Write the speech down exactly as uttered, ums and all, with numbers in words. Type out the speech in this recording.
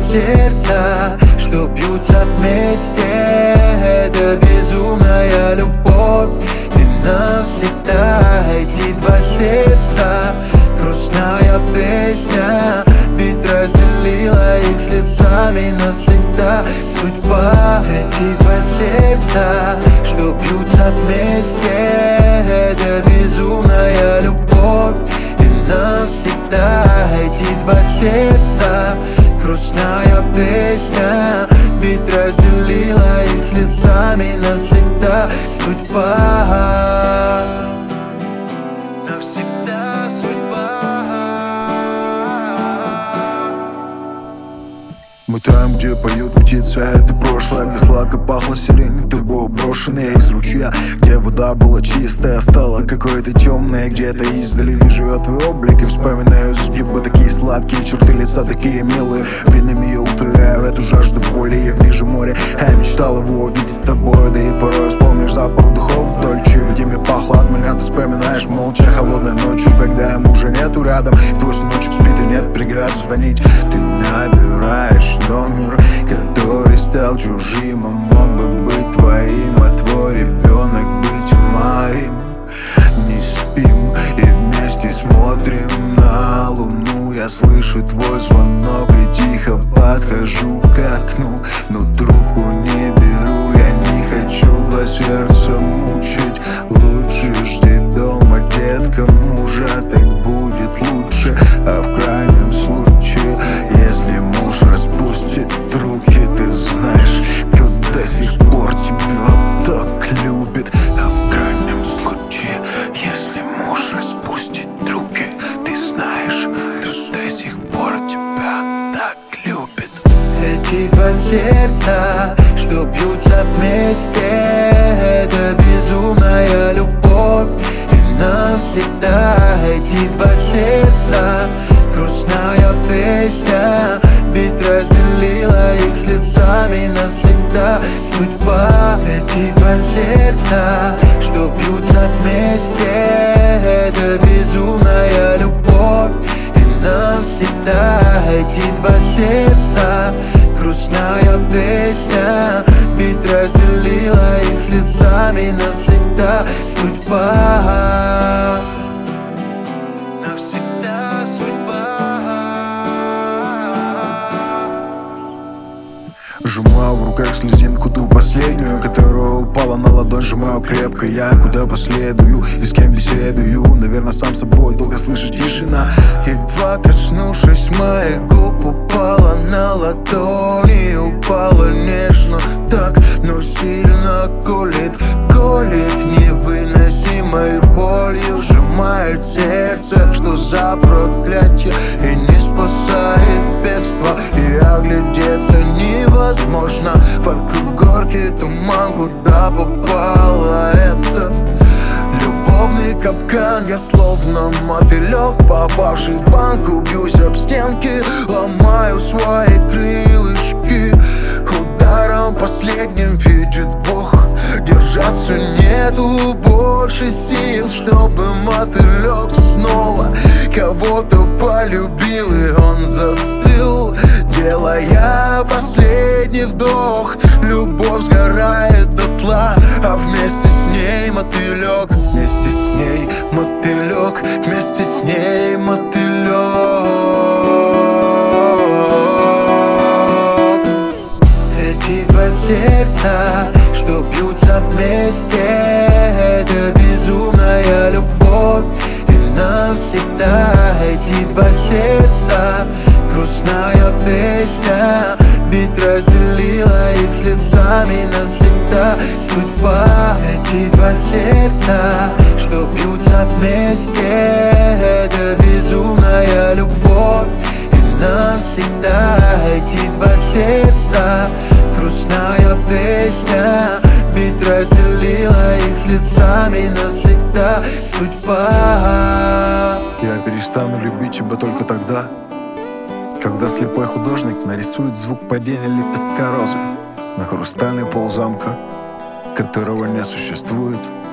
сердца, что бьются вместе. Это безумная любовь и навсегда. Эти два сердца, грустная песня, ведь разделила их слезами навсегда судьба. Эти два сердца, что бьются вместе. Это безумная любовь и навсегда. Эти два сердца, грустная песня, ведь разделила их слезами навсегда судьба. Навсегда судьба. Мы там, где поют птицы, а это прошлое. Без-сладко пахло сирень, ты был брошенный из ручья, где вода была чистая, стала какой-то темной. Где-то издали вижу я твой облик и вспоминаю судьбы, такие сладкие, черты лица такие милые. Видно я утоляю эту жажду боли, я вижу море, а я мечтал его увидеть с тобой. Да и порой вспомнишь запах духов Дольче, в теме пахло от меня, ты вспоминаешь молча холодной ночью, когда ему уже нету рядом. Твой сыночек спит и нет преград звонить. Ты набираешь номер, который стал чужим, а мог бы быть твоим, а твой ребенок быть моим. Не спим и вместе смотрим на луну. Я слышу твой звонок и тихо подхожу к окну, но трубку не беру. Я не хочу два сердца мучить. Лучше жди дома, детка, мужа, так будет лучше. А в крайнем случае, если муж распустит руки, ты знаешь, кто до сих пор тебя так любит. А в крайнем случае, если муж распустит руки, ты знаешь, кто до сих пор тебя так любит. Эти два сердца, что бьются вместе. Это безумная любовь и навсегда. Эти два сердца, грустная песня, ведь разделила их слезами навсегда судьба. Эти два сердца, что бьются вместе. Это безумная любовь и навсегда. Эти два сердца, грустная песня, ведь разделила их слезами навсегда судьба. Навсегда судьба. Сжимаю в руках слезинку, ту последнюю, которая упала на ладонь. Сжимаю крепко я, куда последую и с кем беседую. Наверное, сам собой, долго слышишь тишина. Едва коснувшись моих губ, упала на ладони. Упала нежно так, но сильно колет. Колет невыносимой болью, сжимает сердце. Что за проклятие? И не спасает бегство, и оглядеться невозможно. Вокруг горки туман, куда попало это любовный капкан. Я словно мотылек, попавший в банку, бьюсь об стенки, ломаю свои крылышки. Ударом последним видит Бог, держаться нету больше сил, чтобы мотылек снова кого-то полюбил. И он застыл, делая последний вдох. Любовь сгорает дотла, а вместе с ней мотылек. Вместе с ней мотылек, вместе с ней мотылек. Эти два сердца, что бьются вместе. Это безумная любовь и навсегда. Эти два сердца, грустная песня, ведь разделила их слезами навсегда судьба. Эти два сердца, что бьются вместе. Это безумная любовь и навсегда. Эти два сердца, грустная песня, ведь разделила их слезами навсегда судьба. Я перестану любить тебя только тогда, когда слепой художник нарисует звук падения лепестка розы на хрустальный пол замка, которого не существует.